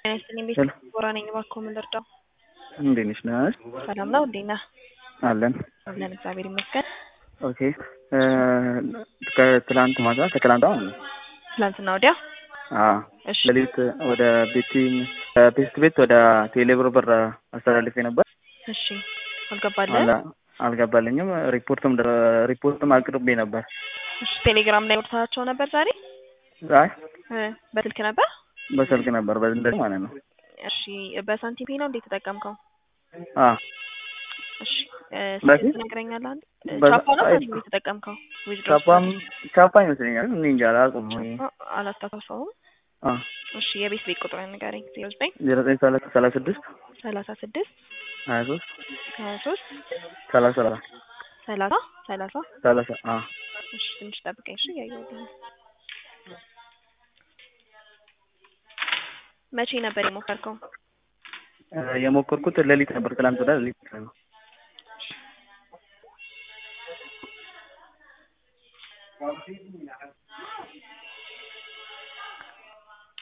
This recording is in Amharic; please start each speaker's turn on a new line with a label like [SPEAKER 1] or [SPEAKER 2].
[SPEAKER 1] እኔ ቤት ወራ ነኝ ባኮ ምንደርዳው
[SPEAKER 2] እንዴት ነሽ? ነሽ?
[SPEAKER 1] ሰላም ነው እንዴ ነህ?
[SPEAKER 2] አለን
[SPEAKER 1] እግዚአብሔር ይመስገን።
[SPEAKER 2] ኦኬ ከትላንት ማታ
[SPEAKER 1] ትላንትና ወዲያ እሺ
[SPEAKER 2] ለሊት ወደ ቤት ቤት ወደ ቴሌብር ብር አስተላልፌ ነበር።
[SPEAKER 1] እሺ
[SPEAKER 2] አልገባልኝም። ሪፖርትም አቅርቤ ነበር።
[SPEAKER 1] እሺ ቴሌግራም ላይ ወጥታቸው ነበር ዛሬ?
[SPEAKER 2] አይ
[SPEAKER 1] በስልክ ነበር?
[SPEAKER 2] በስልክ ነበር በእንደዚህ ማለት ነው።
[SPEAKER 1] እሺ በሳንቲም ፔ ነው እንዴት ተጠቀምከው? እሺ ስለዚህ ነገረኛለህ አንዴ ቻፓ ነው እንዴት ተጠቀምከው?
[SPEAKER 2] ቻፓ ይመስለኛል እኔ እንጃ አላውቅም።
[SPEAKER 1] አላስተካከለውም። እሺ የቤት ቁጥር ንገረኝ።
[SPEAKER 2] 0936
[SPEAKER 1] 36
[SPEAKER 2] 23 30
[SPEAKER 1] እሺ ትንሽ ጠብቀኝ። እሺ ያየው መቼ ነበር የሞከርከው?
[SPEAKER 2] የሞከርኩት ለሊት ነበር። ትላንት ወደ ለሊት ነው።